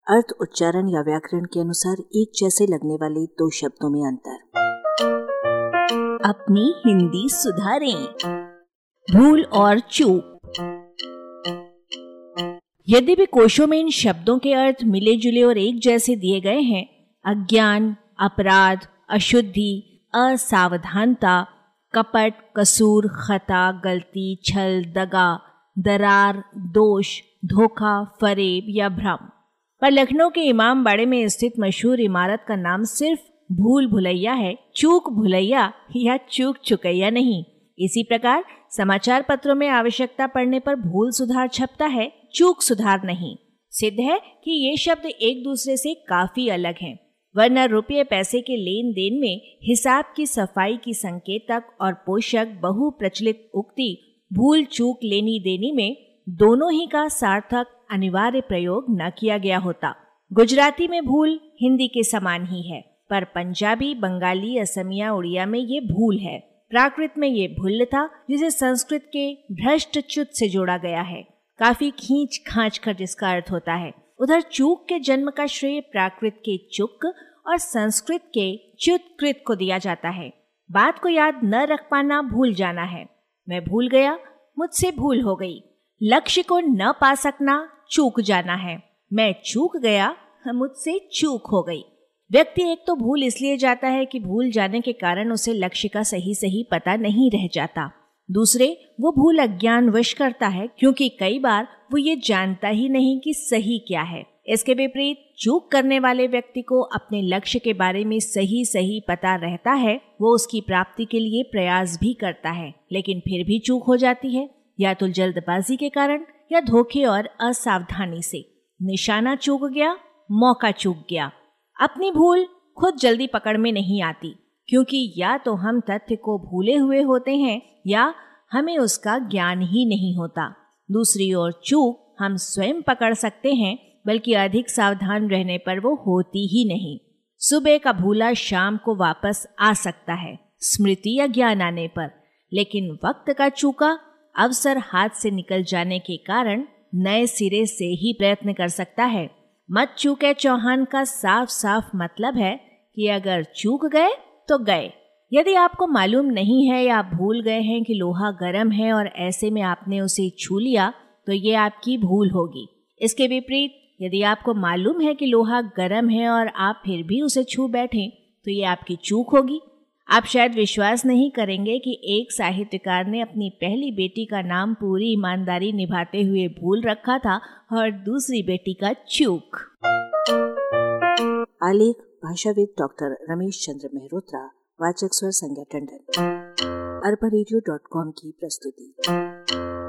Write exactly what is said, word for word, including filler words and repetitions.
अर्थ, उच्चारण या व्याकरण के अनुसार एक जैसे लगने वाले दो शब्दों में अंतर। अपनी हिंदी सुधारें। भूल और चूक। यद्यपि कोशों में इन शब्दों के अर्थ मिले जुले और एक जैसे दिए गए हैं, अज्ञान, अपराध, अशुद्धि, असावधानता, कपट, कसूर, खता, गलती, छल, दगा, दरार, दोष, धोखा, फरेब या भ्रम, पर लखनऊ के इमाम बाड़े में स्थित मशहूर इमारत का नाम सिर्फ भूल भुलैया है, चूक भुलैया या चूक चुकैया नहीं। इसी प्रकार समाचार पत्रों में आवश्यकता पड़ने पर भूल सुधार छपता है, चूक सुधार नहीं। सिद्ध है कि ये शब्द एक दूसरे से काफी अलग हैं, वरना रुपये पैसे के लेन देन में हिसाब की सफाई की संकेतक और पोषक बहु प्रचलित उक्ति भूल चूक लेनी देनी में दोनों ही का सार्थक अनिवार्य प्रयोग न किया गया होता। गुजराती में भूल हिंदी के समान ही है, पर पंजाबी, बंगाली, असमिया, उड़िया में ये भूल है। प्राकृत में ये भूल था, जिसे संस्कृत के भ्रष्ट च्युत से जोड़ा गया है, काफी खींच खांच कर जिसका अर्थ होता है। उधर चूक के जन्म का श्रेय प्राकृत के चुक और संस्कृत के च्युतकृत को दिया जाता है। बात को याद न रख पाना भूल जाना है। मैं भूल गया, मुझसे भूल हो गई। लक्ष्य को न पा सकना चूक जाना है। मैं चूक गया, मुझसे चूक हो गई। व्यक्ति एक तो भूल इसलिए जाता है कि भूल जाने के कारण उसे लक्ष्य का सही सही पता नहीं रह जाता। दूसरे, वो भूल अज्ञानवश करता है, क्योंकि कई बार वो ये जानता ही नहीं कि सही क्या है। इसके विपरीत चूक करने वाले व्यक्ति को अपने लक्ष्य के बारे में सही सही पता रहता है, वो उसकी प्राप्ति के लिए प्रयास भी करता है, लेकिन फिर भी चूक हो जाती है, या तो जल्दबाजी के कारण या धोखे और असावधानी से। निशाना चूक गया, मौका चूक गया। अपनी भूल खुद जल्दी पकड़ में नहीं आती, क्योंकि या तो हम तथ्य को भूले हुए होते हैं या हमें उसका ज्ञान ही नहीं होता। दूसरी ओर चूक हम स्वयं पकड़ सकते हैं, बल्कि अधिक सावधान रहने पर वो होती ही नहीं। सुबह का भूला शाम को वापस आ सकता है, स्मृति या ज्ञान आने पर, लेकिन वक्त का चूका अवसर हाथ से निकल जाने के कारण नए सिरे से ही प्रयत्न कर सकता है। मत चूके चौहान का साफ साफ मतलब है कि अगर चूक गए तो गए। यदि आपको मालूम नहीं है या आप भूल गए हैं कि लोहा गर्म है और ऐसे में आपने उसे छू लिया, तो ये आपकी भूल होगी। इसके विपरीत यदि आपको मालूम है कि लोहा गर्म है और आप फिर भी उसे छू बैठे, तो ये आपकी चूक होगी। आप शायद विश्वास नहीं करेंगे कि एक साहित्यकार ने अपनी पहली बेटी का नाम पूरी ईमानदारी निभाते हुए भूल रखा था और दूसरी बेटी का चूक। आलेख भाषाविद डॉक्टर रमेश चंद्र मेहरोत्रा, वाचक स्वर संज्ञा टंडन, अरबा रेडियो डॉट कॉम की प्रस्तुति।